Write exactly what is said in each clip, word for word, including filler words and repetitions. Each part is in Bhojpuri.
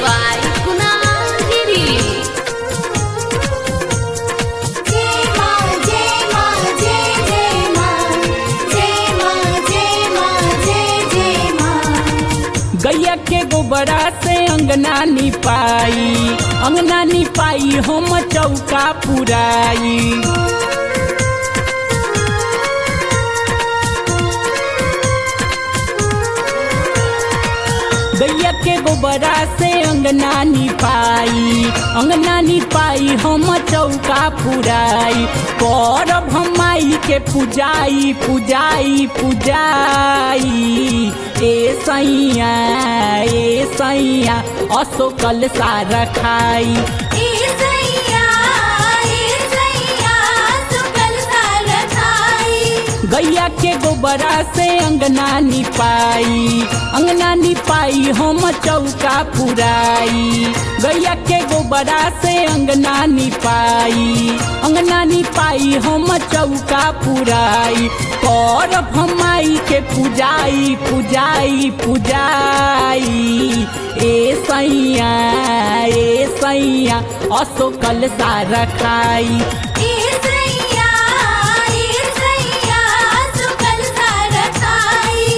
by Kunal Giri. जय मां जय मां जय जय मां जय मां जय मां जय जय मां। गैया के गोबरा से अंगना निपाई, अंगना निपाई हम चौका पुराई। गैया के गोबरा से अंगना निपाई, अंगना निपाई हम चौका पुराई। करब हम माई के पूजाई पूजाई पूजाई। ए सैया ए सैया असो कल सारा खाई। ए सैया ए सैया सुकल सारा खाई। गैया के गोबरा से अंगना निपाई, अंगना निपाई हम चौका पुराई। गैया के गोबरा से अंगना निपाई, अंगना निपाई हम चौका पुराई। करब हम माई के पूजाई पूजाई पूजाई। ए सैया ए सैया असो कल सारा खाई। ए सैया ए सैया सुकल सारा खाई।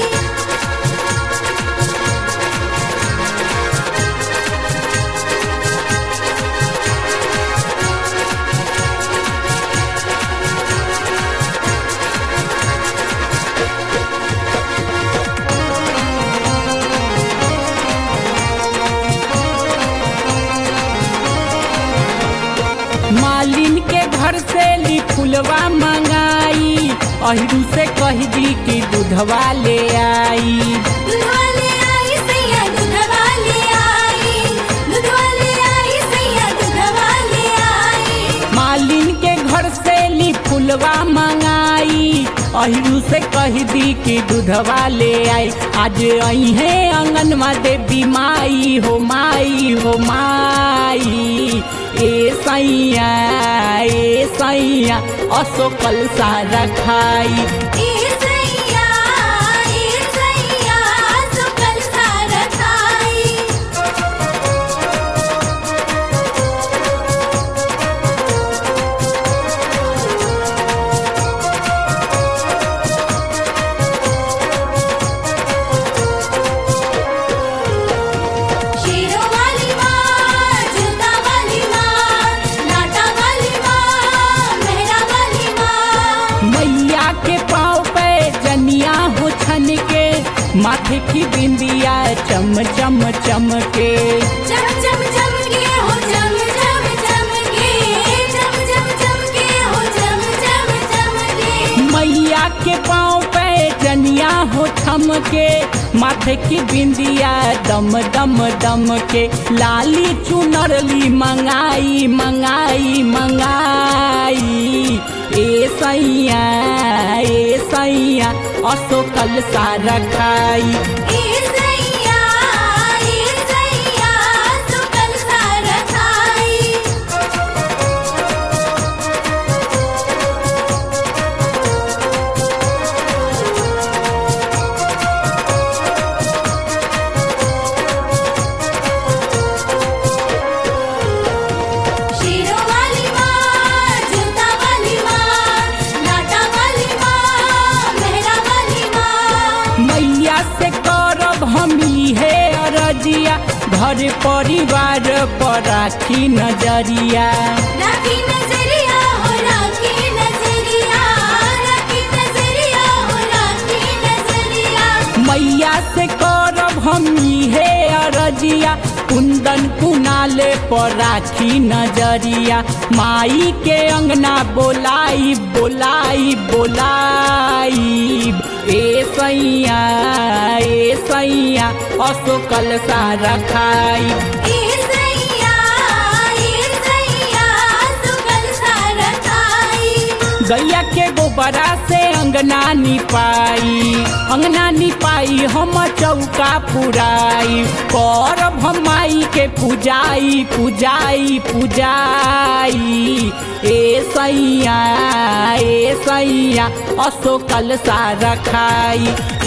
मालिन के घर से ली फुलवा मंगाई, अहिरू से कह दी कि दूधवा ले आई। दूधवा ले आई सैया दूधवा ले आई। दूधवा ले आई सैया दूधवा ले आई। मालिन के घर से ली फुलवा मंगाई, अहिरू से कह दी कि दूधवा ले आई। आज आई है आंगन देवी माई हो माई हो माई। ए सैया ए सैया असो कल सारा खाई। ए सैया ए सैया सुकल सारा खाई। शेरों वाली माँ जूता वाली माँ लाटा वाली माँ मेहरा वाली माँ। मैया के पाँव पे जनिया हो छन के, माथे की बिंदिया चम चम चमके। चम चम चम के हो चम चम चम के चम चम चम के हो चम चम चम के। मैया के पाँव पे जनिया हो छमके, माथे की बिंदिया दम दम दम के। लाली चुनरली मंगाई मंगाई मंगाई। ए सैया ए सैया असो कल सारा खाई। ए सैया ए सैया सुकल सारा खाई। शेरों वाली माँ जूता वाली माँ लाटा वाली माँ मेहरा वाली माँ। मैया से करब हमी है अरजिया, घर परिवार पर राखी नजरिया। राखी नजरिया हो राखी नजरिया राखी नजरिया हो राखी नजरिया। मैया से करब हमी है अरजिया, कुंदन कुनाले पर राखी नजरिया। माई के अंगना बोलाई बोलाई बोलाई। ए सैया ए सैया असो कल सारा खाई। ए सैया ए सैया सुकल सारा खाई। गैया के गोबरा से अंगना निपाई, अंगना निपाई हम चौका पुराई। करब हम माई के पूजाई पूजाई पूजाई। ए सैया ए सैया असो कल सारा खाई।